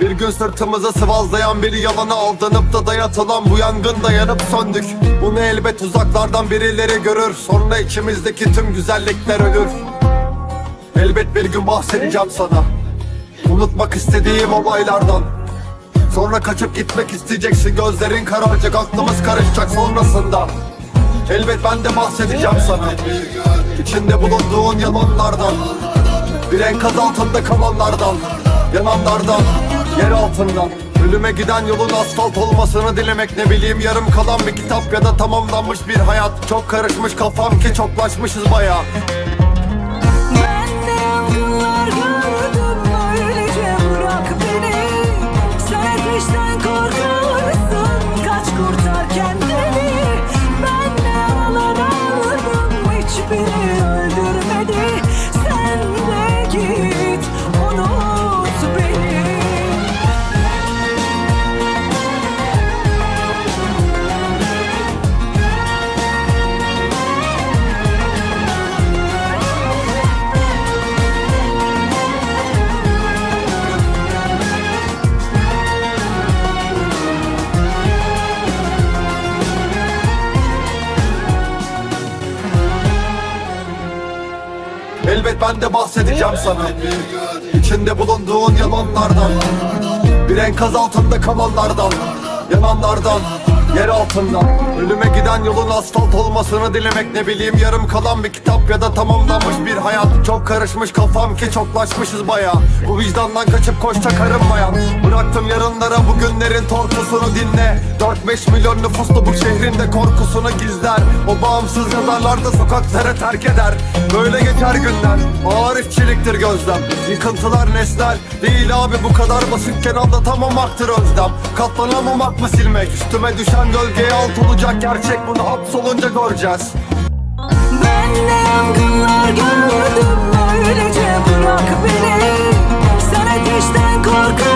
Bir gün sırtımıza sıvazlayan bir yalana aldanıp da dayatılan bu yangında yanıp söndük. Bunu elbet uzaklardan birileri görür, sonra içimizdeki tüm güzellikler ölür. Elbet bir gün bahsedeceğim sana unutmak istediğim olaylardan. Sonra kaçıp gitmek isteyeceksin, gözlerin kararacak, aklımız karışacak sonrasında. Elbet ben de bahsedeceğim sana içinde bulunduğun yalanlardan, bir enkaz altında kalanlardan, yananlardan, yer altından. Ölüme giden yolun asfalt olmasını dilemek, ne bileyim yarım kalan bir kitap ya da tamamlanmış bir hayat. Çok karışmış kafam ki çoklaşmışız bayağı. Ben de yangınlar gördüm, öylece bırak beni. Sen ateşten korkarsın, kaç kurtar kendini. Ben de yaralar aldım, hiçbiri öldürmedi. Sen de git, unut beni. Elbet ben de bahsedeceğim sana içinde bulunduğun yalanlardan, bir enkaz altında kalanlardan, yananlardan, yer altından. Ölüme giden yolun asfalt olmasını dilemek, ne bileyim yarım kalan bir kitap ya da tamamlanmış bir hayat. Çok karışmış kafam ki çoklaşmışız baya. Bu vicdandan kaçıp koşacak arınmayan. Bıraktım yarınlara bugünlerin tortusunu dinle. 4-5 milyon nüfuslu bu şehrin de korkusunu gizler. O bağımsız yazarlar da sokaklara terk eder. Böyle geçer günler, ağır işçiliktir gözlem. Yıkıntılar nesnel değil abi, bu kadar basitken anlatamaktır özlem. Katlanamamak mı silmek, üstüme düşen gölgeye alt olacak gerçek, bunu hapsolunca göreceğiz. Ben de yangınlar gördüm, öylece bırak beni. Sen ateşten korkarsın,